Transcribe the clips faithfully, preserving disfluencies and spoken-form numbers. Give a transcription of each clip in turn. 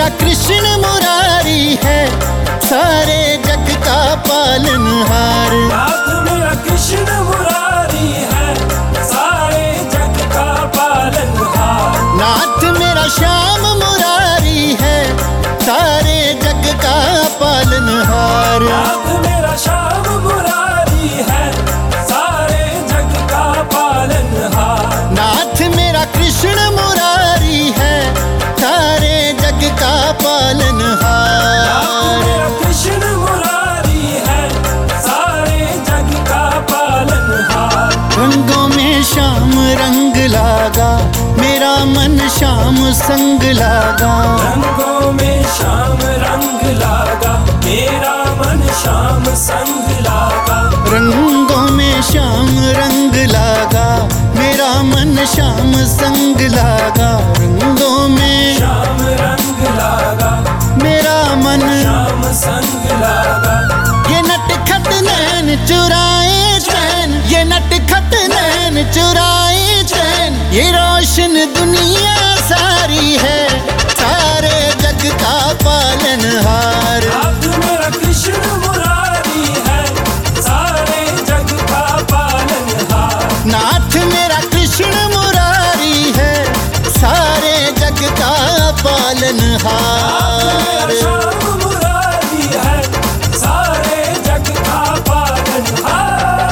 मेरा कृष्ण मुरारी है, सारे जग का पालनहार। नाथ मेरा कृष्ण मुरारी है, सारे जग का पालनहार। नाथ मेरा श्याम मुरारी है, सारे जग का पालनहार। नाथ मेरा श्याम मुरारी है, सारे जग का पालनहार। नाथ मेरा कृष्ण मुरारी है, सारे जग का पालनहार। नाथ मेरा कृष्ण मुरारी है, सारे जग का पालनहार। रंगों में श्याम रंग लागा, मेरा मन श्याम संग लागा। रंगों में श्याम रंग लागा, मेरा मन श्याम संग लागा। रंगों में श्याम रंग लागा, मेरा मन श्याम संग लागा। रंगों में श्याम रंग लागा, मेरा मन श्याम संग लागा। ये नटखट नैन चुराए चैन, ये नटखट नैन चुराए चैन। ये रोशन दुनिया सारी है, सारे जग का पालनहार। नाथ मेरा कृष्ण मुरारी है, सारे जग का पालनहार। नाथ मेरा कृष्ण मुरारी है, सारे जग का पालनहार। मेरा श्याम मुरारी है, सारे जग का पालनहार।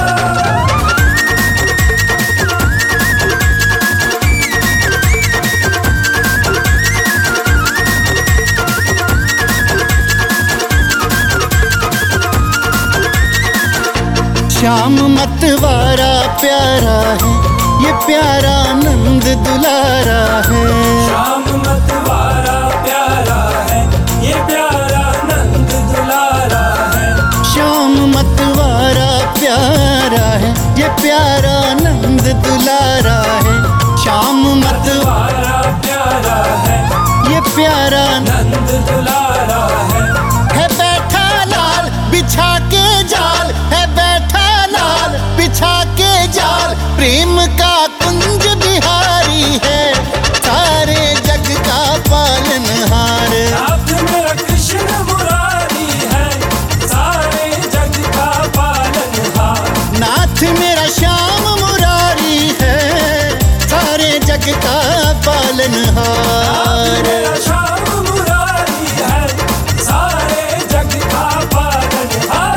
श्याम मतवारा प्यारा है, ये प्यारा नंद दुलारा है। श्याम मतवारा प्यारा है, ये प्यारा नंद दुलारा है। श्याम मतवारा प्यारा है, ये प्यारा नंद दुलारा है। श्याम मतवारा मतवारा प्यारा है, ये प्यारा नंद दुलारा है। है बैठा लाल बिछा के जाल, है बैठा लाल बिछा के जाल। प्रेम का कुंज बिहारी है, सारे जग का पालनहार। नाथ मेरा कृष्ण मुरारी है, सारे जग का पालनहार। नाथ मेरा श्याम मुरारी है, सारे जग का नाथ पालनहार। मेरा श्याम मुरारी है, सारे जग का पालनहार।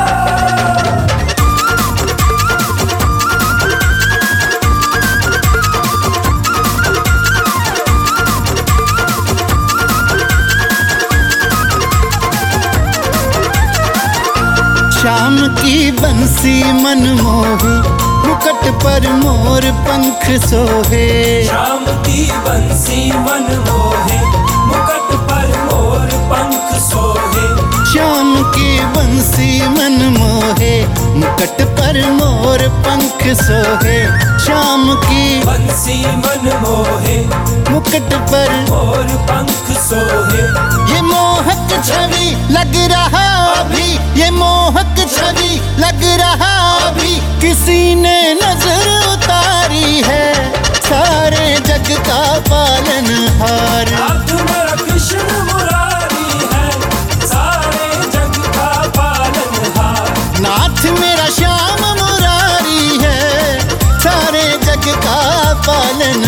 श्याम की बंसी मनमोही, मुकुट पर मोर पंख सोहे। श्याम की बंसी मन मोहे, मुकुट पर मोर पंख सोहे। श्याम की बंसी मनमोहे, मुकुट पर मोर पंख सोहे। श्याम की बंसी मन मोहे, मुकुट पर मोर पंख सोहे। ये मोहक छवि लग रहा अभी, ये मोहक छवि लग रहा अभी। किसी ने नजर उतारी है, सारे जग का पालनहार। नाथ मेरा कृष्ण मुरारी है, सारे जग का पालनहार। नाथ मेरा श्याम मुरारी है, सारे जग का पालन